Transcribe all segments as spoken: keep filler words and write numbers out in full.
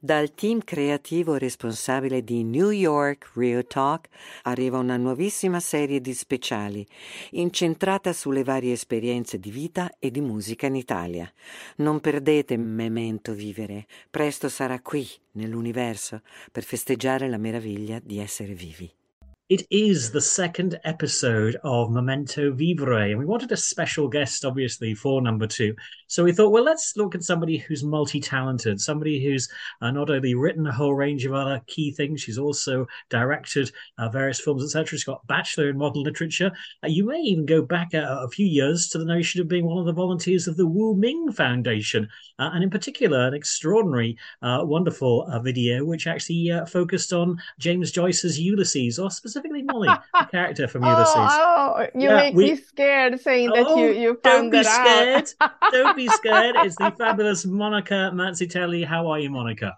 Dal team creativo responsabile di New York Real Talk arriva una nuovissima serie di speciali, incentrata sulle varie esperienze di vita e di musica in Italia. Non perdete Memento Vivere, presto sarà qui, nell'universo, per festeggiare la meraviglia di essere vivi. It is the second episode of Memento Vivere, and we wanted a special guest, obviously, for number two. So we thought, well, let's look at somebody who's multi-talented, somebody who's uh, not only written a whole range of other key things, she's also directed uh, various films, et cetera. She's got a bachelor in modern literature. Uh, you may even go back a, a few years to the notion of being one of the volunteers of the Wu Ming Foundation, uh, and in particular, an extraordinary, uh, wonderful uh, video which actually uh, focused on James Joyce's Ulysses, or specifically Specifically Molly, the character from Ulysses. Oh, oh you yeah, make we... me scared saying oh, that you, you found that out. Don't be scared. Don't be scared. It's the fabulous Monica Mazzitelli. How are you, Monica?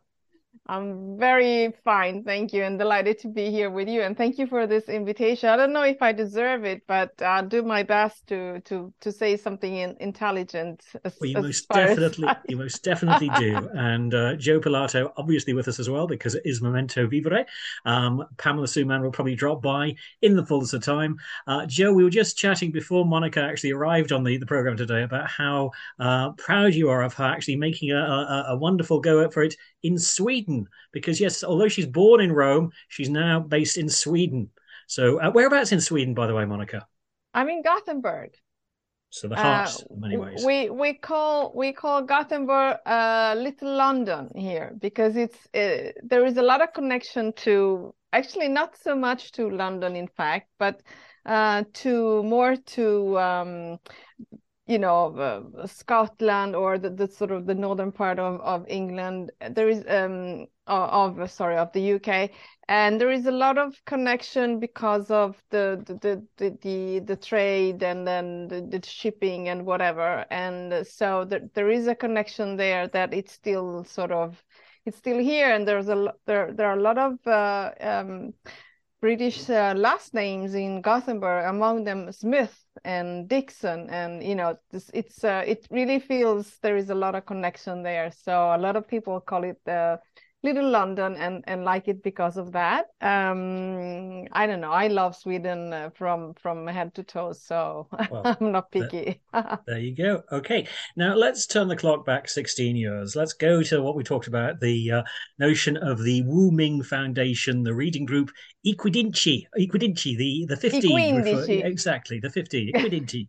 I'm very fine, thank you, and delighted to be here with you. And thank you for this invitation. I don't know if I deserve it, but I'll do my best to to to say something in, intelligent. As, well, you as most definitely, I... you most definitely do. And uh, Joe Pilato, obviously, with us as well because it is Memento Vivere. Um, Pamela Suman will probably drop by in the fullness of time. Uh, Joe, we were just chatting before Monica actually arrived on the, the program today about how uh, proud you are of her actually making a, a, a wonderful go for it in Sweden. Because yes, although she's born in Rome, she's now based in Sweden. So uh, whereabouts in Sweden, by the way, Monica? I'm in Gothenburg. So the heart, uh, in many ways. We we call we call Gothenburg uh, Little London here because it's uh, there is a lot of connection to actually not so much to London, in fact, but uh, to more to. Um, you know, uh, Scotland or the, the sort of the northern part of, of England. There is um of sorry of the U K, and there is a lot of connection because of the the the the, the trade and then the, the shipping and whatever. And so there, there is a connection there that it's still sort of it's still here, and there's a there there are a lot of uh, um. British uh, last names in Gothenburg, among them Smith and Dixon, and you know this, it's uh, it really feels there is a lot of connection there. So a lot of people call it uh, Little London and and like it because of that. Um, I don't know. I love Sweden uh, from from head to toe, so well, I'm not picky. There, there you go. Okay, now let's turn the clock back sixteen years. Let's go to what we talked about, the uh, notion of the Wu Ming Foundation, the reading group Equidinci, Equidinci, the the fifteen, refer, exactly the fifteen, Equidinci.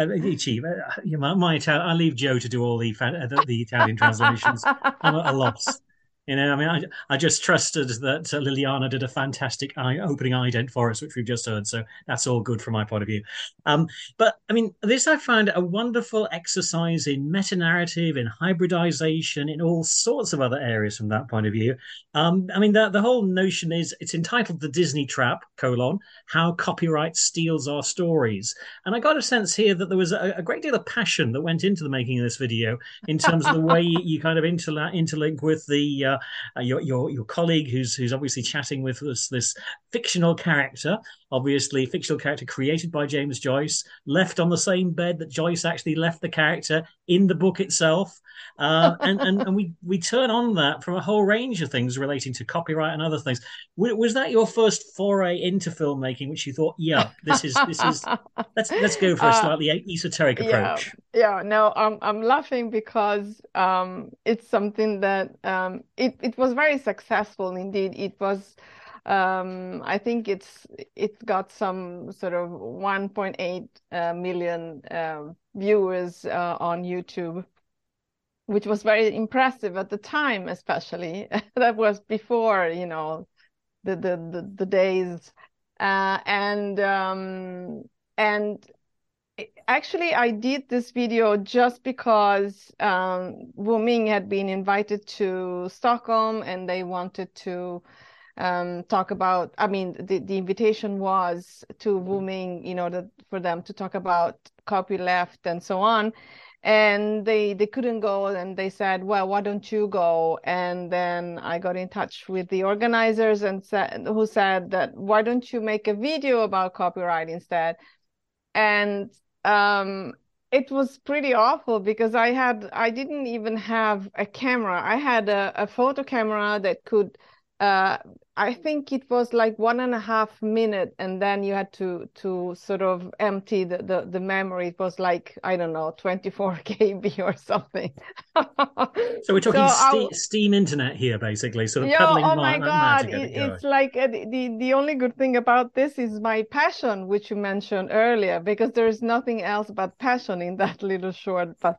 uh, my, my Italian, I leave Joe to do all the the, the Italian translations. I'm at a loss. You know, I mean, I, I just trusted that uh, Liliana did a fantastic eye, opening ident for us, which we've just heard. So that's all good from my point of view. Um, but I mean, this I found a wonderful exercise in meta-narrative, in hybridization, in all sorts of other areas from that point of view. Um, I mean, the, the whole notion is, it's entitled The Disney Trap, colon, How Copyright Steals Our Stories. And I got a sense here that there was a, a great deal of passion that went into the making of this video in terms of the way you, you kind of interla- interlink with the... Uh, Uh, your your your colleague who's who's obviously chatting with us, this fictional character, obviously fictional character created by James Joyce, left on the same bed that Joyce actually left the character in the book itself, uh, and and and we we turn on that from a whole range of things relating to copyright and other things. Was that your first foray into filmmaking, which you thought, yeah, this is this is let's let's go for a slightly uh, esoteric approach? Yeah, yeah, no, I'm I'm laughing because um, it's something that um, it it was very successful indeed. It was. Um, I think it's it got some sort of one point eight uh, million uh, viewers uh, on YouTube, which was very impressive at the time, especially. That was before, you know, the the the, the days, uh, and um, and actually I did this video just because um, Wu Ming had been invited to Stockholm, and they wanted to. Um, talk about, I mean, the, the invitation was to Wu Ming, you know, that for them to talk about copyleft and so on. And they, they couldn't go, and they said, well, why don't you go? And then I got in touch with the organizers and said, who said that, why don't you make a video about copyright instead? And um, it was pretty awful because I had I didn't even have a camera. I had a, a photo camera that could uh I think it was like one and a half minute, and then you had to to sort of empty the the, the memory. It was like, I don't know, twenty-four K B or something. So we're talking So ste I, Steam internet here, basically, sort of yeah, pedaling oh ma my God. magic at It, it going. it's like uh, the the only good thing about this is my passion, which you mentioned earlier, because there is nothing else but passion in that little short. But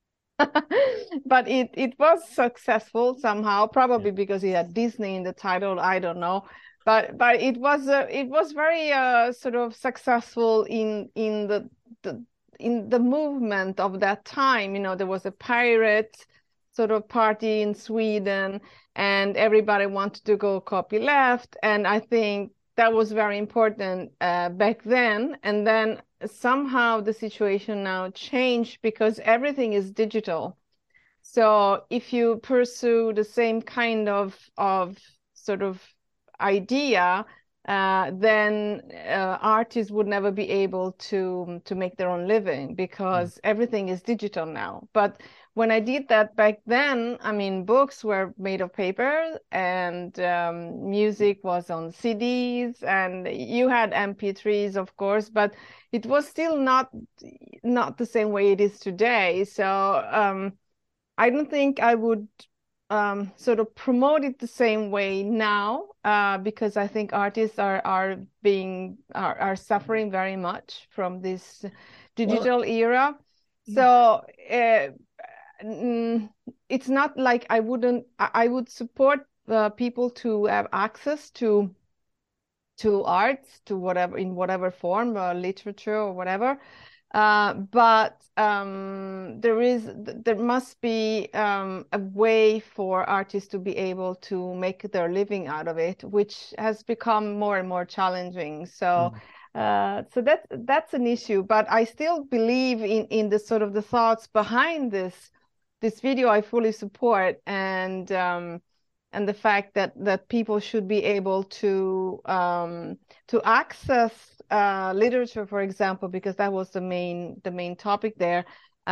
but it it was successful somehow, Yeah. probably because it had Disney in the title. I don't know. But but it was uh, it was very uh, sort of successful in in the, the in the movement of that time. You know, there was a pirate sort of party in Sweden, and everybody wanted to go copyleft. And I think that was very important uh, back then. And then somehow the situation now changed because everything is digital. So if you pursue the same kind of of sort of idea, uh, then uh, artists would never be able to to make their own living Mm. because everything is digital now. But when I did that back then, I mean, books were made of paper, and um, music was on C Ds, and you had M P threes, of course, but it was still not not the same way it is today. So um, I don't think I would um, sort of promote it the same way now, uh, because I think artists are are being are, are suffering very much from this Well, digital era. yeah. So uh, mm, it's not like I wouldn't I I would support uh, people to have access to to arts, to whatever, in whatever form, uh, literature or whatever. Uh, but um, there is there must be um, a way for artists to be able to make their living out of it, which has become more and more challenging. So Mm. uh, so that's that's an issue. But I still believe in in the sort of the thoughts behind this this video. I fully support, and um, and the fact that that people should be able to um, to access uh, literature, for example, because that was the main the main topic there,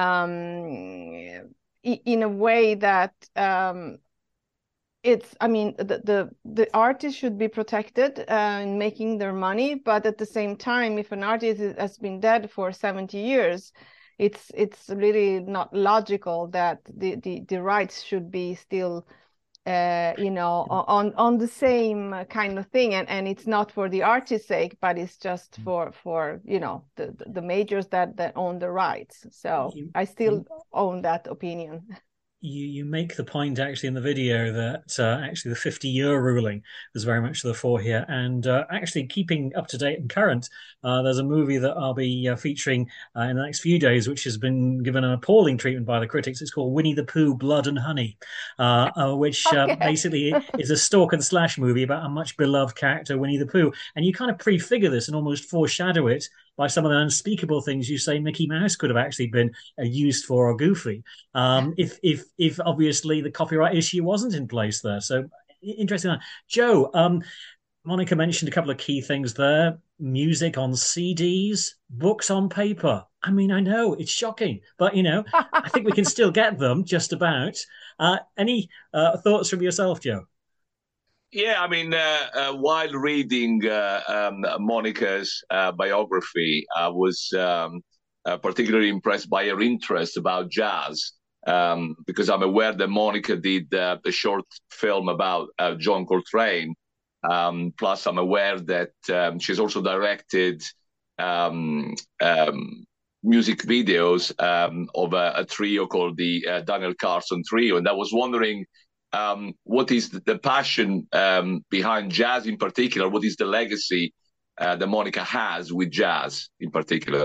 um, in a way that um, it's, I mean, the the, the artist should be protected uh, in making their money, but at the same time, if an artist has been dead for seventy years, it's it's really not logical that the the, the rights should be still uh, you know, on on the same kind of thing, and and it's not for the artist's sake, but it's just for for you know the the majors that that own the rights. So You, I still you own that opinion. you you make the point actually in the video that uh, actually the fifty year ruling was very much to the fore here, and uh, actually keeping up to date and current. Uh, there's a movie that I'll be uh, featuring uh, in the next few days, which has been given an appalling treatment by the critics. It's called Winnie the Pooh: Blood and Honey, uh, uh, which uh, Okay. basically is a stalk and slash movie about a much beloved character, Winnie the Pooh, and you kind of prefigure this and almost foreshadow it by some of the unspeakable things you say Mickey Mouse could have actually been uh, used for, or Goofy, um, if if if obviously the copyright issue wasn't in place there. So interesting. Joe, um, Monica mentioned a couple of key things there: music on C Ds, books on paper. I mean, I know it's shocking, but you know, I think we can still get them just about. Uh, any uh, thoughts from yourself, Joe? Yeah, I mean, uh, uh, while reading uh, um, Monica's uh, biography, I was um, uh, particularly impressed by her interest about jazz, um, because I'm aware that Monica did uh, a short film about uh, John Coltrane. Um, plus, I'm aware that um, she's also directed um, um, music videos um, of a, a trio called the uh, Daniel Carlson Trio. And I was wondering, um, what is the, the passion um, behind jazz in particular? What is the legacy uh, that Monica has with jazz in particular?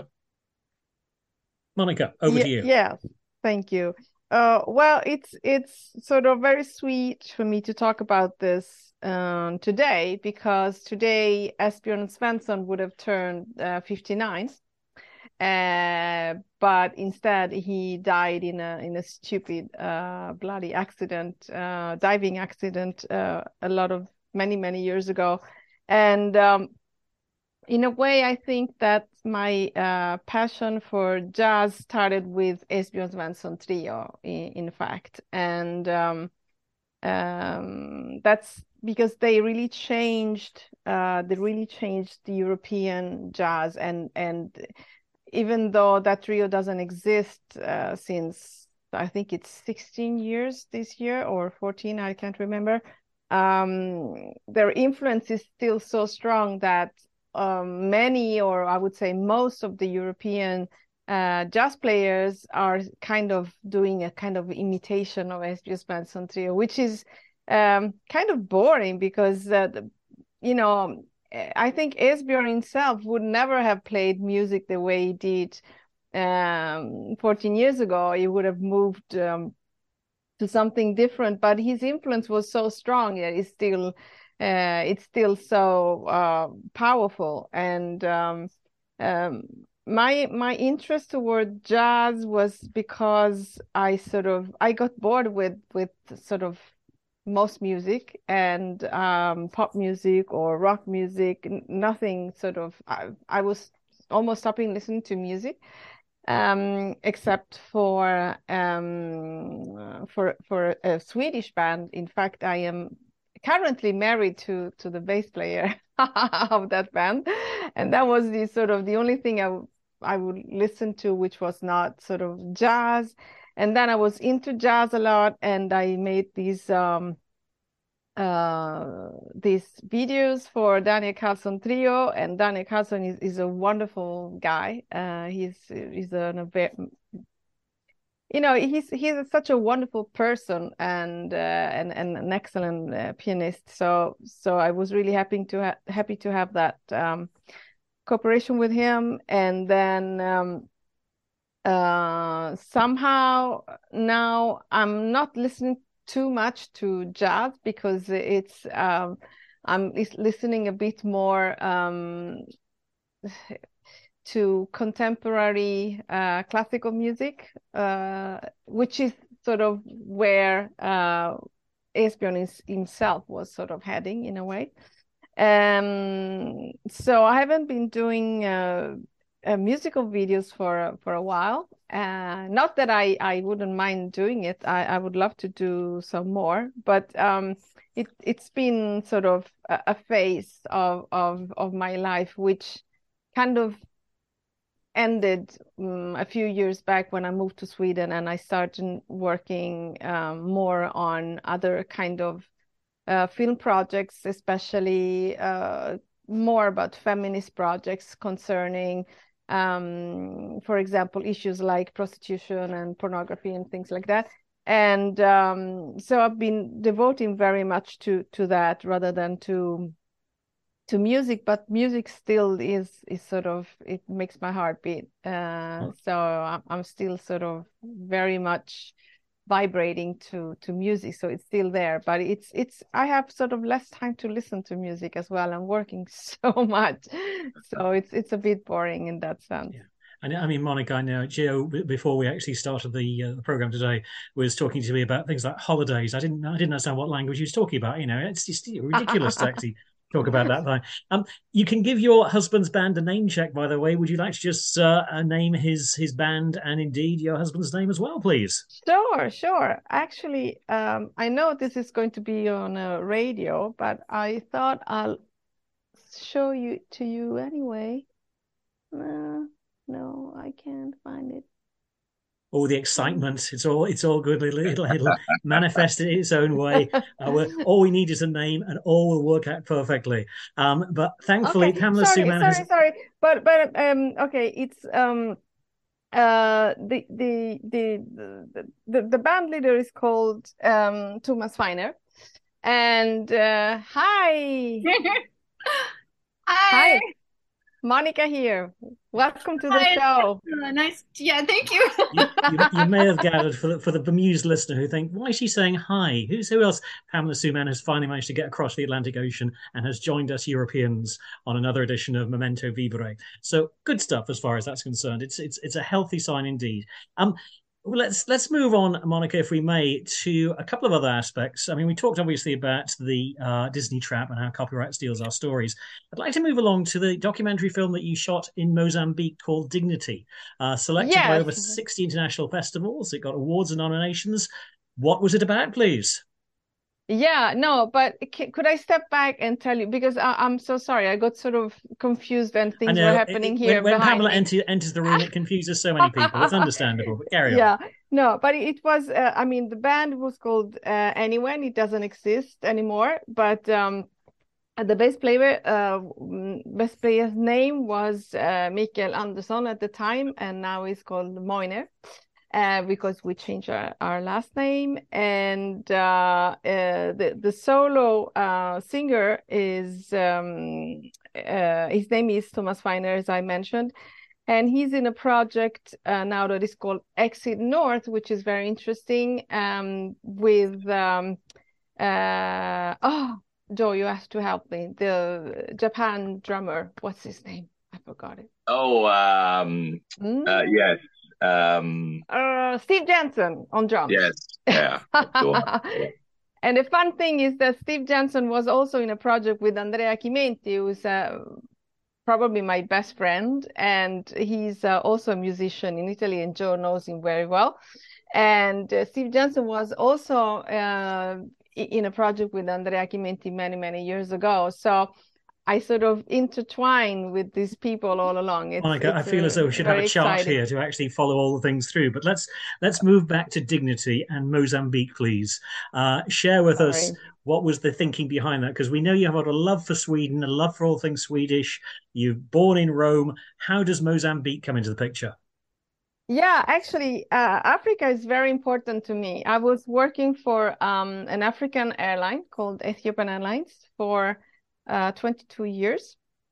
Monica, over Yeah, to you. yeah, thank you. Uh, well, it's it's sort of very sweet for me to talk about this um, today, because today Esbjörn Svensson would have turned uh, fifty-nine, uh, but instead he died in a in a stupid uh, bloody accident, uh, diving accident, uh, a lot of many many years ago, and um, in a way, I think that my uh, passion for jazz started with Esbjörn Svensson Trio, in, in fact. And um, um, that's because they really changed, uh, they really changed the European jazz. And, and even though that trio doesn't exist uh, since, I think it's sixteen years this year or fourteen, I can't remember, um, their influence is still so strong that um, many, or I would say most of the European uh, jazz players are kind of doing a kind of imitation of Esbjörn Svensson Trio, which is um, kind of boring because, uh, the, you know, I think Esbjörn himself would never have played music the way he did um, fourteen years ago. He would have moved um, to something different, but his influence was so strong that it's still uh, it's still so uh, powerful. And um, um, my my interest toward jazz was because I sort of I got bored with with sort of most music and um, pop music or rock music, nothing sort of, I, I was almost stopping listening to music, um, except for um, for for a Swedish band. In fact, I am currently married to to the bass player of that band, and that was the sort of the only thing I I would listen to, which was not sort of jazz. And then I was into jazz a lot, and I made these um, uh, these videos for Daniel Karlsson Trio. And Daniel Karlsson is, is a wonderful guy. Uh, he's he's an you know he's he's such a wonderful person and uh, and and an excellent uh, pianist. So so I was really happy to ha happy to have that um, cooperation with him. And then. Um, Uh, somehow now I'm not listening too much to jazz because it's um, I'm listening a bit more um, to contemporary uh, classical music, uh, which is sort of where uh, Esbjörn is, himself was sort of heading in a way. Um, so I haven't been doing uh, Uh, musical videos for for a while. Uh, not that I I wouldn't mind doing it. I I would love to do some more, but um, it it's been sort of a, a phase of of of my life which kind of ended um, a few years back when I moved to Sweden and I started working um, more on other kind of uh, film projects, especially uh, more about feminist projects concerning. Um, for example, issues like prostitution and pornography and things like that. And um, so I've been devoting very much to to that rather than to to music. But music still is is sort of, it makes my heart beat. Uh, so I'm, I'm still sort of very much vibrating to to music, so it's still there, but it's it's I have sort of less time to listen to music as well. I'm working so much, so it's it's a bit boring in that sense. Yeah. And I mean, Monica, I know Gio, before we actually started the, uh, the program today, was talking to me about things like holidays. I didn't I didn't understand what language he was talking about. You know, it's just ridiculous to actually talk about that thing. Um, you can give your husband's band a name check, by the way. Would you like to just uh, name his his band and indeed your husband's name as well, please? Sure, sure. Actually, um, I know this is going to be on a radio, but I thought I'll show you to you anyway. Uh, no, I can't find it. Oh, the excitement. It's all it's all good. It'll, it'll, it'll manifest in its own way. Uh, all we need is a name and all will work out perfectly. Um, but thankfully, okay. Pamela sorry, Szuchman sorry, has... sorry. But but um okay, it's um uh the the the the, the, the band leader is called um Thomas Feiner. And uh hi. Hi. Hi. Monica here. Welcome to the Hi. show. Uh, nice. Yeah, thank you. you, you. You may have gathered for the, for the bemused listener who think, why is she saying hi? Who's who else? Pamela Szuchman has finally managed to get across the Atlantic Ocean and has joined us Europeans on another edition of Memento Vivere. So good stuff as far as that's concerned. It's it's it's a healthy sign indeed. Um, Well, let's let's move on, Monica, if we may, to a couple of other aspects. I mean, we talked obviously about the uh, Disney trap and how copyright steals our stories. I'd like to move along to the documentary film that you shot in Mozambique called Dignity, uh, selected by over Yes. sixty international festivals. It got awards and nominations. What was it about, please? Yeah, no, but c- could I step back and tell you, because I, I'm so sorry, I got sort of confused and I things were know it, happening it, here when, when behind Pamela me. enter, enters the room, it confuses so many people. It's understandable, but carry on. Yeah, no, but it was, uh, I mean, the band was called uh, Anyone. It doesn't exist anymore, but um, the bass player, uh, mm, bass player's name was uh, Mikael Andersson at the time, and now he's called Moiner. Uh, because we changed our, our last name, and uh, uh, the the solo uh, singer is um, uh, his name is Thomas Feiner, as I mentioned, and he's in a project uh, now that is called Exit North, which is very interesting. Um, with um, uh, oh, Joe, you have to help me. The Japan drummer, what's his name? I forgot it. Oh, um, Mm? uh, yes. Um, Uh, Steve Jensen on drums. yes. Yeah. Sure. And the fun thing is that Steve Jensen was also in a project with Andrea Chimenti, who's uh, probably my best friend, and he's uh, also a musician in Italy, and Joe knows him very well. And uh, Steve Jensen was also uh, in a project with Andrea Chimenti many, many years ago. So I sort of intertwine with these people all along. It's, Monica, I it's feel uh, as though we should have a chart exciting. here to actually follow all the things through. But let's let's move back to Dignity and Mozambique, please. Uh, share with Sorry. us what was the thinking behind that, because we know you have a love for Sweden, a love for all things Swedish. You're born in Rome. How does Mozambique come into the picture? Yeah, actually, uh, Africa is very important to me. I was working for um, an African airline called Ethiopian Airlines for uh, twenty-two years.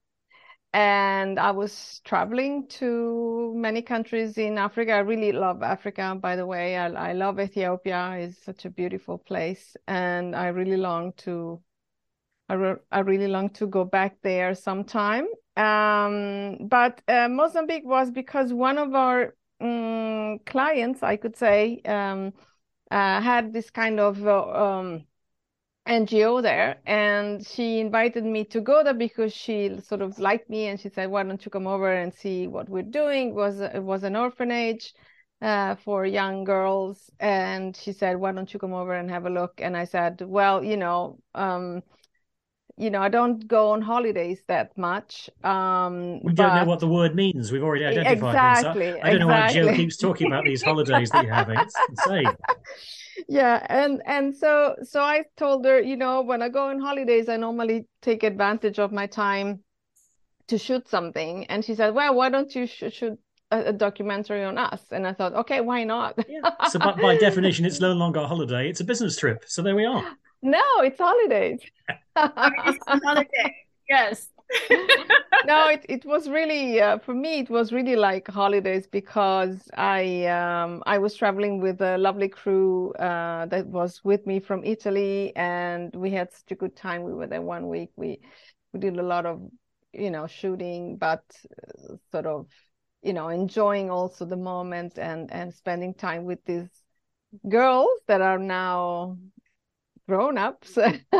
And I was traveling to many countries in Africa. I really love Africa, by the way. I, I love Ethiopia. It's such a beautiful place. And I really long to, I, re I really long to go back there sometime. Um, but uh, Mozambique was because one of our um, clients, I could say, um, uh, had this kind of uh, um, N G O there, and she invited me to go there because she sort of liked me, and she said, "Why don't you come over and see what we're doing?" It was it was an orphanage uh, for young girls, and she said, "Why don't you come over and have a look?" And I said, "Well, you know, um, you know, I don't go on holidays that much, um, We don't know but what the word means. We've already identified exactly, things. So I don't know why Joe exactly." keeps talking about these holidays that you're having. It's insane. Yeah, and and so so I told her, you know, when I go on holidays, I normally take advantage of my time to shoot something. And she said, "Well, why don't you sh shoot a, a documentary on us?" And I thought, okay, why not? Yeah. So, but by definition, it's no longer a holiday; it's a business trip. So there we are. No, it's holidays. It's on holiday. Yes. No, it, it was really uh, for me it was really like holidays because I um I was traveling with a lovely crew uh that was with me from Italy, and we had such a good time. We were there one week. We we did a lot of, you know, shooting, but uh, sort of, you know, enjoying also the moment and and spending time with these girls that are now grown-ups.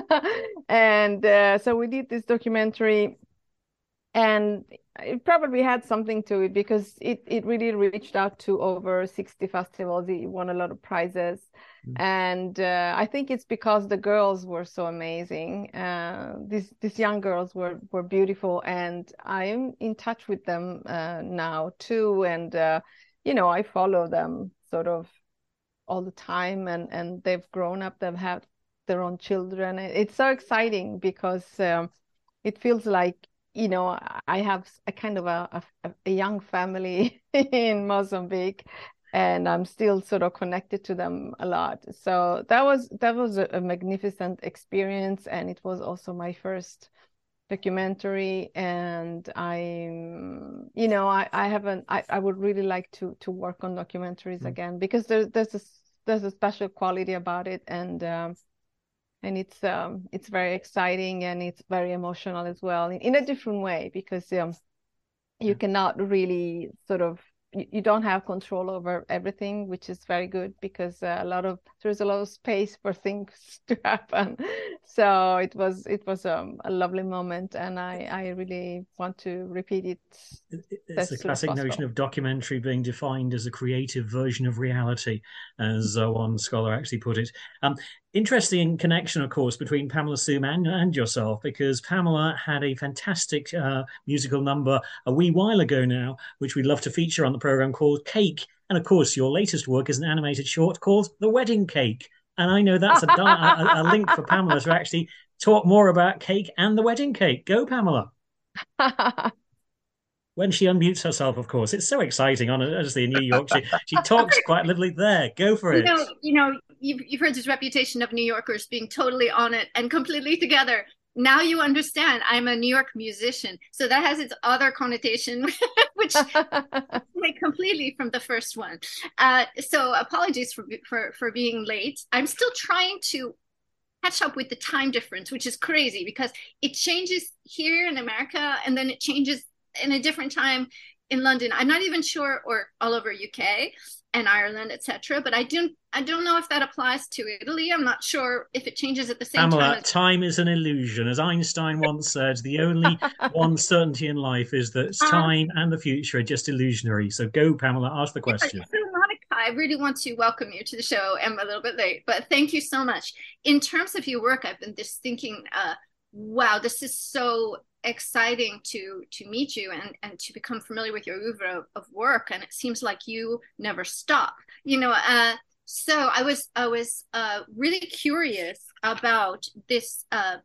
And uh, so we did this documentary, and it probably had something to it because it, it really reached out to over sixty festivals. It won a lot of prizes. Mm. And uh, I think it's because the girls were so amazing. Uh, these these young girls were, were beautiful, and I am in touch with them uh, now too. And, uh, you know, I follow them sort of all the time, and, and they've grown up, they've had their own children. It's so exciting because um, it feels like, you know, I have a kind of a, a, a young family in Mozambique, and I'm still sort of connected to them a lot. So that was that was a, a magnificent experience, and it was also my first documentary. And I'm, you know, I, I haven't, I, I would really like to to work on documentaries mm. again, because there's there's a, there's a special quality about it, and um, and it's um it's very exciting, and it's very emotional as well in, in a different way, because um you cannot really sort of you, you don't have control over everything, which is very good because uh, a lot of there's a lot of space for things to happen. So it was it was um, a lovely moment, and I I really want to repeat it. It's the classic notion of documentary being defined as a creative version of reality, as uh, one scholar actually put it. Um, interesting connection, of course, between Pamela Soom and, and yourself, because Pamela had a fantastic uh, musical number a wee while ago now, which we'd love to feature on the program, called Cake. And of course, your latest work is an animated short called The Wedding Cake. And I know that's a, a, a link for Pamela to actually talk more about cake and the wedding cake. Go, Pamela. When she unmutes herself, of course. It's so exciting, honestly, in New York. She, she talks quite literally there. Go for it. You know, you know you've, you've heard this reputation of New Yorkers being totally on it and completely together. Now you understand I'm a New York musician. So that has its other connotation, which like completely from the first one. Uh, so apologies for, for, for being late. I'm still trying to catch up with the time difference, which is crazy because it changes here in America and then it changes in a different time in London. I'm not even sure, or all over U K and Ireland, et cetera. But I don't, I don't know if that applies to Italy. I'm not sure if it changes at the same Pamela, time. As- time is an illusion. As Einstein once said, the only one certainty in life is that time and the future are just illusionary. So go, Pamela, ask the question. So Monica, I really want to welcome you to the show. I'm a little bit late, but thank you so much. In terms of your work, I've been just thinking, uh, wow, this is so exciting to to meet you and and to become familiar with your oeuvre of, of work, and it seems like you never stop, you know. Uh so i was i was uh really curious about this uh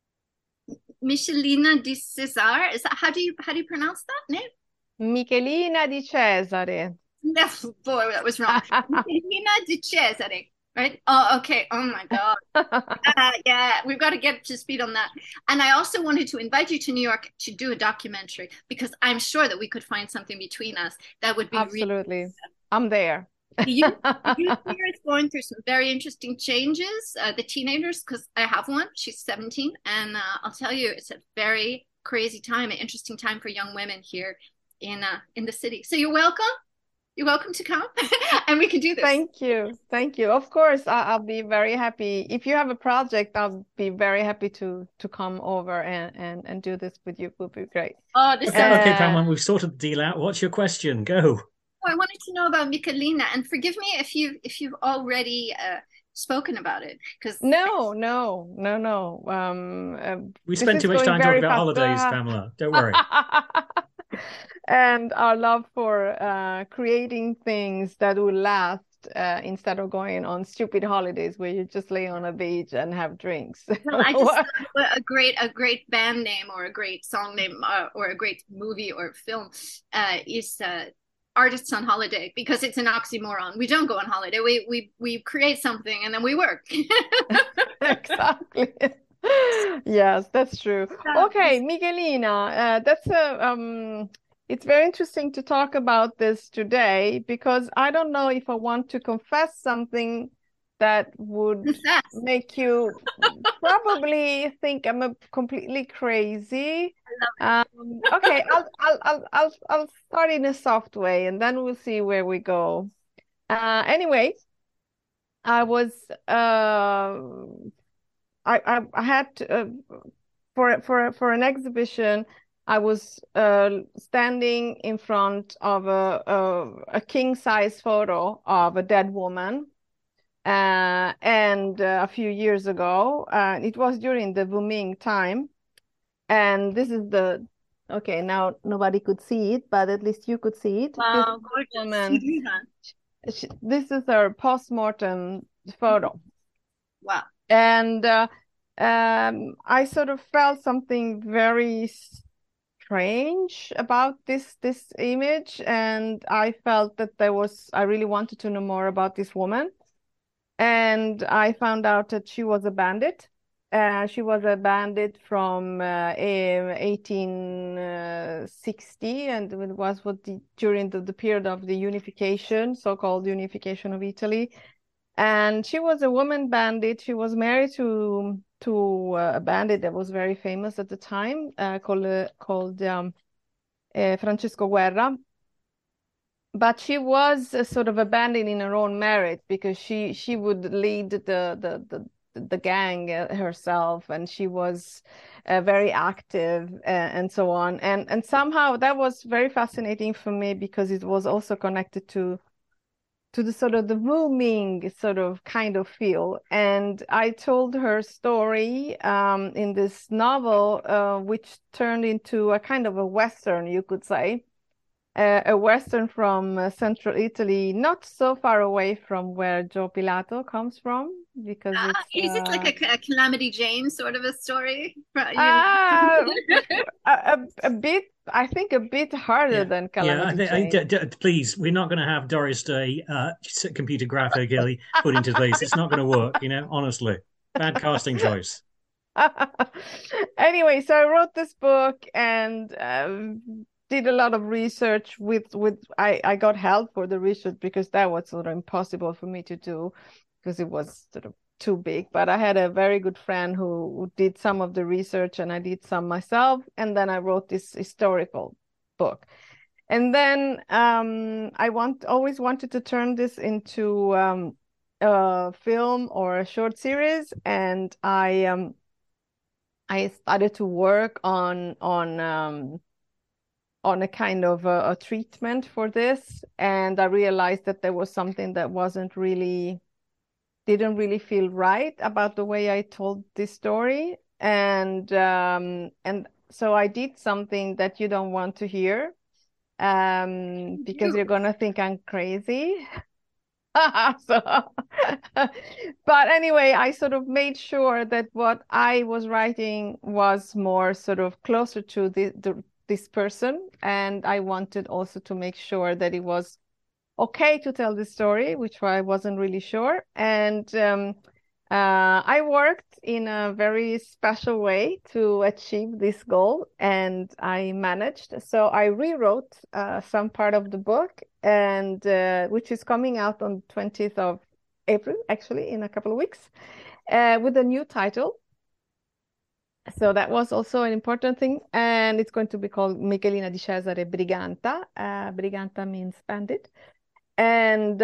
Michelina di Cesare. Is that how do you how do you pronounce that name? Michelina di Cesare. No, boy, that was wrong. Michelina di Cesare. Right? Oh, okay. Oh my God. uh, yeah, we've got to get to speed on that. And I also wanted to invite you to New York to do a documentary because I'm sure that we could find something between us that would be absolutely. Really... I'm there. you, you here is going through some very interesting changes. Uh, the teenagers, because I have one, she's seventeen, and uh, I'll tell you, it's a very crazy time, an interesting time for young women here in uh, in the city. So you're welcome. You're welcome to come and we can do this. Thank you. Thank you. Of course, I'll be very happy. If you have a project, I'll be very happy to to come over and, and, and do this with you. It would be great. Oh, this okay, uh, okay, Pamela, we've sorted the deal out. What's your question? Go. Oh, I wanted to know about Michelina, and forgive me if you if you've already uh, spoken about it, because no, no, no, no. Um, uh, we spent too much time talking about holidays, Pamela. Don't worry. And our love for uh, creating things that will last uh, instead of going on stupid holidays where you just lay on a beach and have drinks. Well, I just thought a great a great band name or a great song name uh, or a great movie or film uh, is uh, Artists on Holiday, because it's an oxymoron. We don't go on holiday. We we we create something and then we work. Exactly. Yes, that's true. Okay, Michelina, uh, that's a um. It's very interesting to talk about this today because I don't know if I want to confess something that would Confess. make you probably think I'm a completely crazy. Um, okay, I'll, I'll I'll I'll I'll start in a soft way and then we'll see where we go. Uh, anyway, I was uh, I I, I had to, uh, for for for an exhibition. I was uh, standing in front of a, a, a king-size photo of a dead woman. Uh, and uh, a few years ago, uh, it was during the Wu Ming time. And this is the, okay, now nobody could see it, but at least you could see it. Wow, this gorgeous. Woman, she, this is her post-mortem photo. Wow. And uh, um, I sort of felt something very strange about this this image, and I felt that there was I really wanted to know more about this woman, and I found out that she was a bandit. Uh, she was a bandit from uh, eighteen sixty, and it was what the, during the, the period of the unification, so-called unification of Italy. And she was a woman bandit. She was married to to uh, a bandit that was very famous at the time, uh, called uh, called um, uh, Francesco Guerra. but she was uh, sort of abandoned in her own merit because she she would lead the the the, the gang uh, herself, and she was uh, very active uh, and so on. And and somehow that was very fascinating for me because it was also connected to to the sort of the booming sort of kind of feel. And I told her story um, in this novel, uh, which turned into a kind of a Western, you could say. Uh, a Western from uh, central Italy, not so far away from where Joe Pilato comes from, because Ah, it's is it like uh, a, a Calamity Jane sort of a story? Fro- you uh, know? a, a, a bit, I think, a bit harder Yeah, than yeah. I Calamity think. I, Jane. d- d- please, we're not going to have Doris Day, uh, s- computer graphic Gilly put into place. It's not going to work. You know, honestly, bad casting choice. Anyway, so I wrote this book and um, did a lot of research with with I I got help for the research because that was sort of impossible for me to do because it was sort of too big. But I had a very good friend who, who did some of the research and I did some myself, and then I wrote this historical book. And then um, I want always wanted to turn this into um, a film or a short series, and I um, I started to work on on um, on a kind of a, a treatment for this, and I realized that there was something that wasn't really didn't really feel right about the way I told this story, and um, and so I did something that you don't want to hear um, because you're gonna think I'm crazy. So, but anyway, I sort of made sure that what I was writing was more sort of closer to the, the this person, and I wanted also to make sure that it was okay to tell the story, which I wasn't really sure. And um, uh, I worked in a very special way to achieve this goal, and I managed. So I rewrote uh, some part of the book, and uh, which is coming out on twentieth of April, actually, in a couple of weeks, uh, with a new title. So that was also an important thing, and it's going to be called Michelina di Cesare Briganta. Uh, Briganta means bandit. And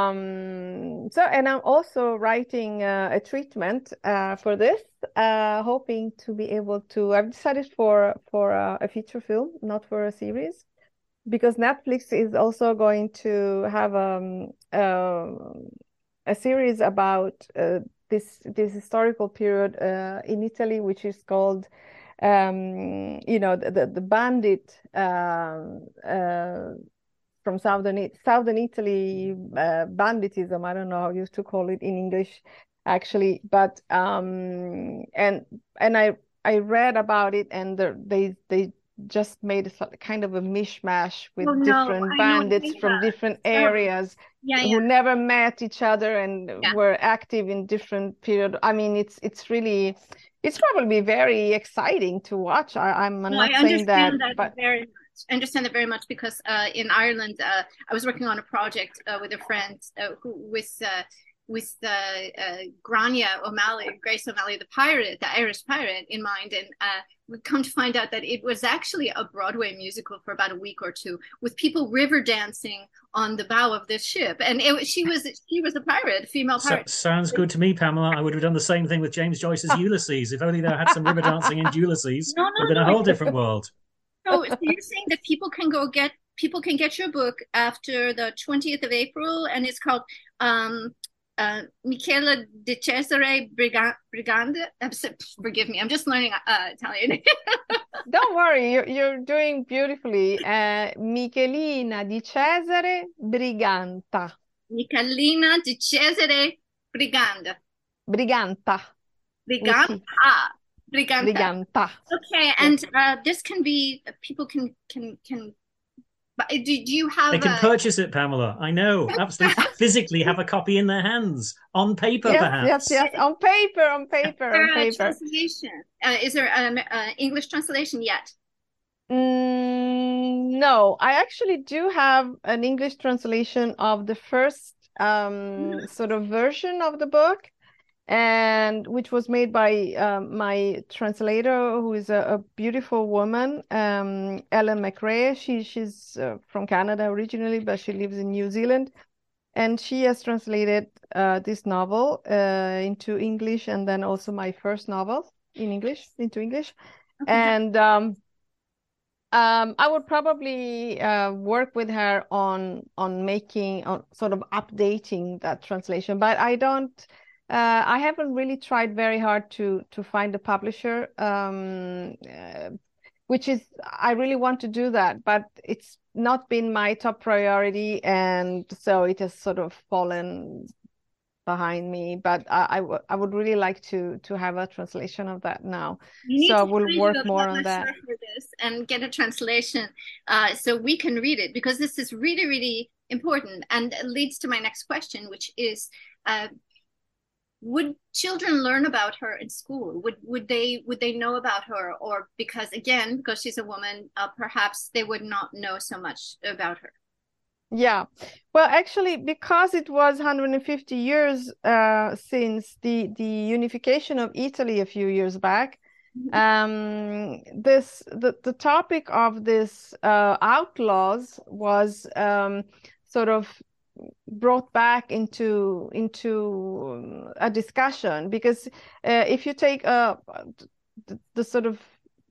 um, so, and I'm also writing uh, a treatment uh, for this, uh, hoping to be able to. I've decided for for uh, a feature film, not for a series, because Netflix is also going to have um, uh, a series about uh, this this historical period uh, in Italy, which is called, um, you know, the the, the bandit. Um, uh, from southern southern Italy, uh, banditism. I don't know how you used to call it in English, actually. But um, and and I I read about it, and the, they they just made a kind of a mishmash Oh with no, different I know what bandits you from mean. different So, areas yeah, who yeah, never met each other and yeah. were active in different period. I mean, it's it's really it's probably very exciting to watch. I, I'm No, I not saying that, understand that but very much. I understand that very much because uh, in Ireland, uh, I was working on a project uh, with a friend uh, who with uh, with uh, uh, Grania O'Malley, Grace O'Malley, the pirate, the Irish pirate, in mind, and uh, we come to find out that it was actually a Broadway musical for about a week or two, with people river dancing on the bow of this ship, and it, she was she was a pirate, a female So, pirate. sounds good to me, Pamela. I would have done the same thing with James Joyce's Ulysses. If only they had some river dancing in Ulysses, No, would no, have been a no. whole different world. So, so you're saying that people can go get people can get your book after the twentieth of April, and it's called um, uh, Michela di Cesare Briga- Briganda. I'm so- Forgive me, I'm just learning uh, Italian. don't worry, you're, you're doing beautifully. Uh, Michelina di Cesare Briganta. Michelina di Cesare Briganda. Briganta. With Briganta. T. Briganta. Briganta. Okay, Yes. and uh, this can be people can can can. But do, do you have? They can a, purchase it, Pamela. I know. Absolutely. Physically have a copy in their hands, on paper, Yes, yes, perhaps. yes. On paper, on paper, Is on there a paper. translation? Uh, is there an uh, English translation yet? Mm, no, I actually do have an English translation of the first um, sort of version of the book. and which was made by um, my translator, who is a, a beautiful woman, um, Ellen McRae. She, she's uh, from Canada originally, but she lives in New Zealand. And she has translated uh, this novel uh, into English, and then also my first novel in English, into English. Okay. And um, um, I would probably uh, work with her on on making, on sort of updating that translation. But I don't, uh, I haven't really tried very hard to to find a publisher, um, uh, which is, I really want to do that, but it's not been my top priority, and so it has sort of fallen behind me. But I, I, I would really like to to have a translation of that now. So I will work more on that for this and get a translation, uh, so we can read it, because this is really, really important, and it leads to my next question, which is, uh, would children learn about her in school? Would would they would they know about her, or because again, because she's a woman, uh, perhaps they would not know so much about her? Yeah, well, actually, because it was one hundred fifty years uh, since the the unification of Italy a few years back, mm-hmm. um, this the the topic of this uh, outlaws was um, sort of brought back into into a discussion, because uh, if you take uh, the, the sort of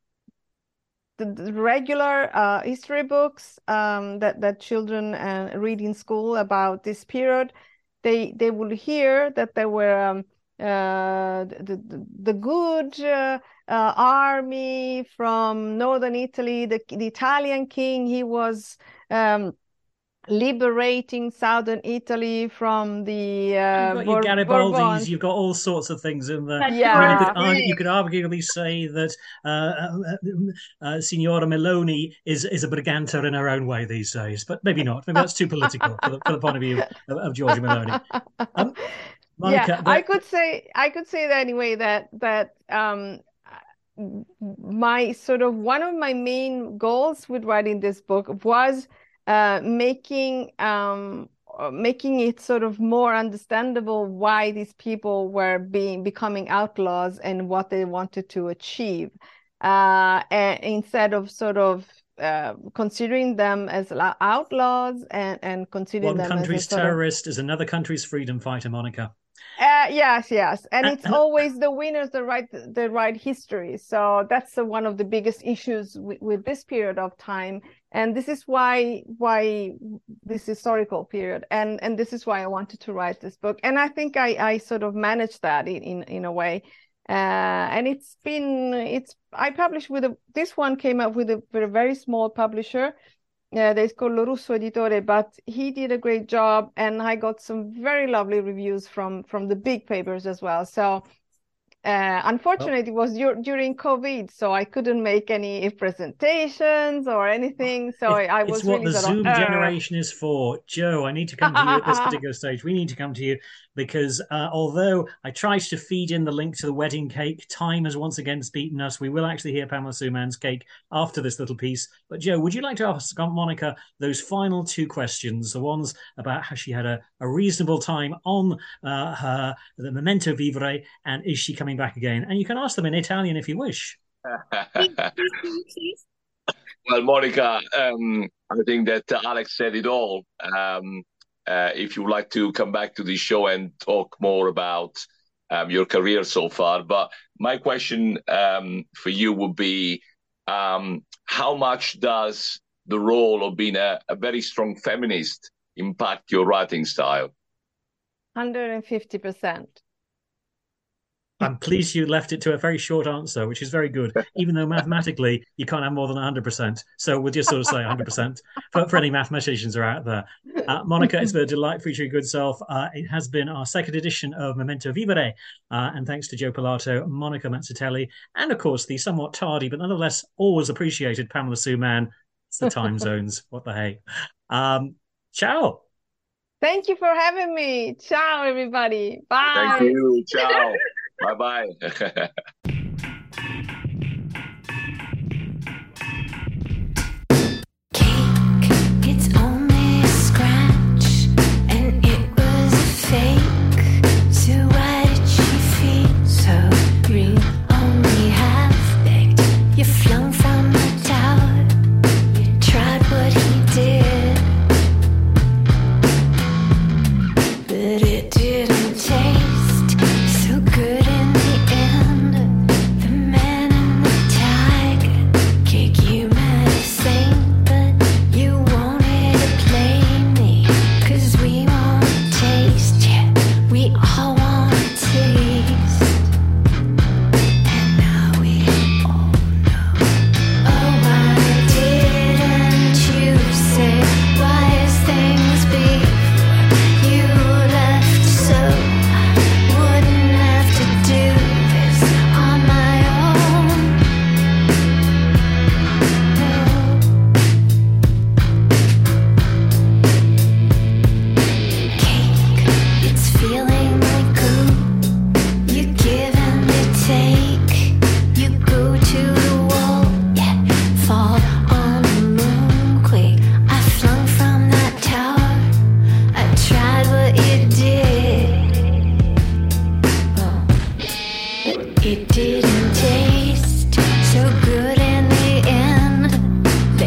the, the regular uh, history books um, that that children uh, read in school about this period, they they will hear that there were um, uh, the, the the good uh, uh, army from northern Italy, the the Italian king, he was um, liberating southern Italy from the uh, you've got your Garibaldis, Bourbons. You've got all sorts of things in there. Yeah. You could, argue, you could arguably say that uh, uh, uh, Signora Meloni is is a briganta in her own way these days, but maybe not. Maybe that's too political for the, for the point of view of, of Giorgia Meloni. Um, Monica, yeah, but... I could say I could say that anyway. That that um, my sort of one of my main goals with writing this book was Uh, making um, making it sort of more understandable why these people were being becoming outlaws and what they wanted to achieve, uh, and instead of sort of uh, considering them as outlaws and and considering one them country's as a terrorist of... is another country's freedom fighter, Monica. Uh, yes, yes, and it's always the winners that write the right history. So that's uh, one of the biggest issues with, with this period of time, and this is why why this historical period, and and this is why I wanted to write this book. And I think I I sort of managed that in in, in a way, uh, and it's been it's I published with a this one came up with a, with a very small publisher. Yeah, uh, it's called Lo Russo Editore, but he did a great job, and I got some very lovely reviews from from the big papers as well. So uh, unfortunately, oh. it was dur during COVID, so I couldn't make any presentations or anything. So it, I, I was It's what really the sort Zoom of, uh... generation is for. Joe, I need to come to you at this particular stage. We need to come to you because uh, although I tried to feed in the link to the wedding cake, time has once again beaten us. We will actually hear Pamela Sue-Mann's cake after this little piece. But Joe, would you like to ask Monica those final two questions, the ones about how she had a, a reasonable time on uh, her the Memento Vivere, and is she coming back again? And you can ask them in Italian if you wish. Well, Monica, um, I think that Alex said it all. Um, uh, if you would like to come back to the show and talk more about um, your career so far. But my question um, for you would be, um, how much does the role of being a, a very strong feminist impact your writing style? one hundred fifty percent. I'm pleased you left it to a very short answer, which is very good, even though mathematically you can't have more than one hundred percent. So we'll just sort of say one hundred percent for, for any mathematicians are out there. Uh, Monica, it's been a delight featuring your good self. Uh, it has been our second edition of Memento Vivere. Uh, and thanks to Joe Pilato, Monica Mazzatelli, and of course the somewhat tardy, but nonetheless always appreciated Pamela Sue-Mann. It's the time zones. What the hey. Um, ciao. Thank you for having me. Ciao, everybody. Bye. Thank you. Ciao. Bye-bye. Scratch, and it was a fake. So why did she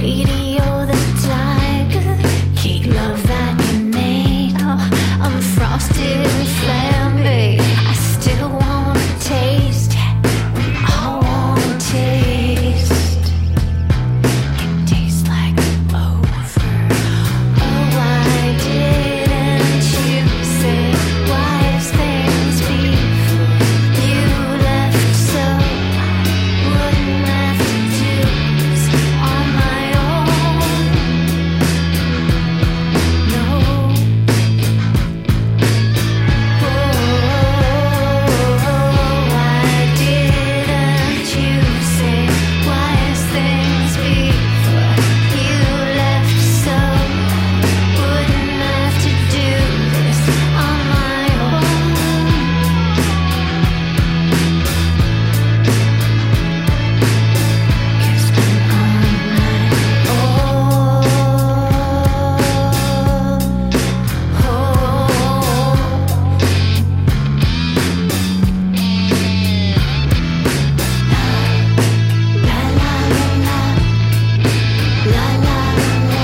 Radio the tiger, cake love that you made. Oh, I'm frosted and flambe. I still want to taste. I want to taste. It tastes like over. Oh, why didn't you say wise things before you left so I wouldn't have to do this on my own? No. Oh, why didn't you say wise things before you left so I wouldn't have to do this on my own? 'Cause I'm on my own. La la la la la la.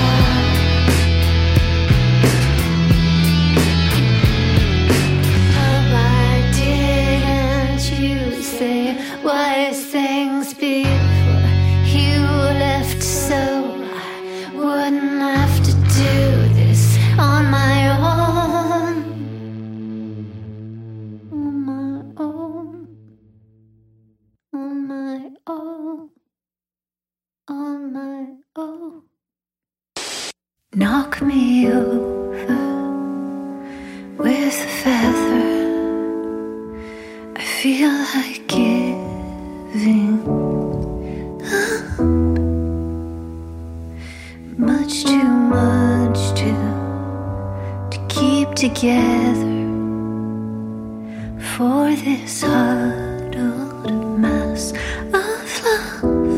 Oh, why didn't you say wise things before you left so I wouldn't have to do this on my own? On my own. On my own. On my own. Knock me over with a feather. I feel like giving up. Much too much to to keep together for this huddled mass of love.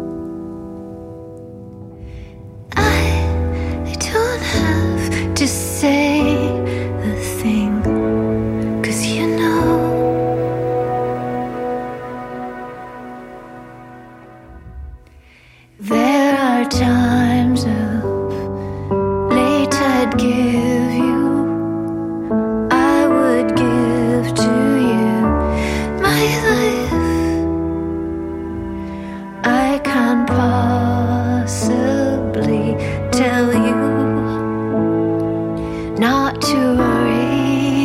I I don't have to say a thing, 'cause you know there are times of late I'd give you, I would give to you my life. I can't possibly tell you not to worry.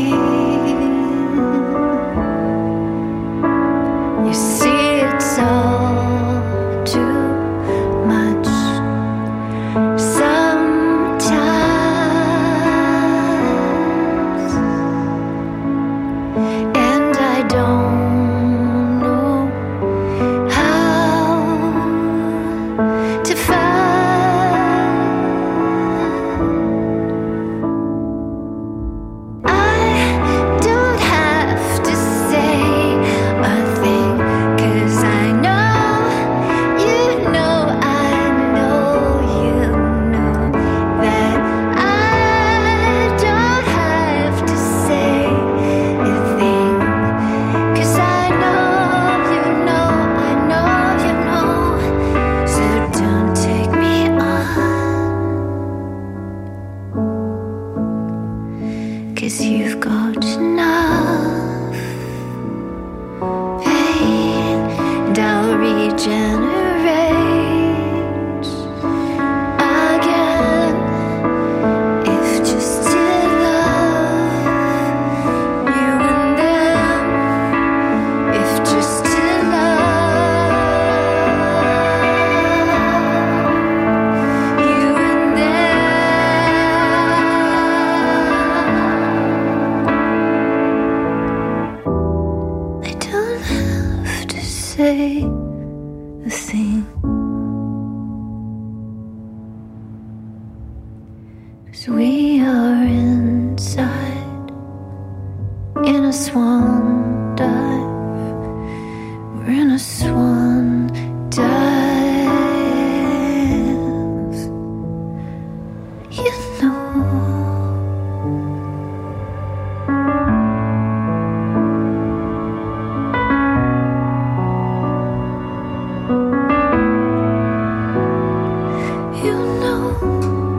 You see, it's all too much sometimes, and I don't know how to find. I don't have to say a thing, 'cause I know, you know, I know, you know that I don't have to say a thing, 'cause I know, you know, I know, you know. So don't take me on, 'cause you've got enough pain, and I'll regenerate again if just to love you and them, if just to love you and them. I don't have to say a thing, 'cause we are inside in a swan dive. We're in a swan dive. You know. You know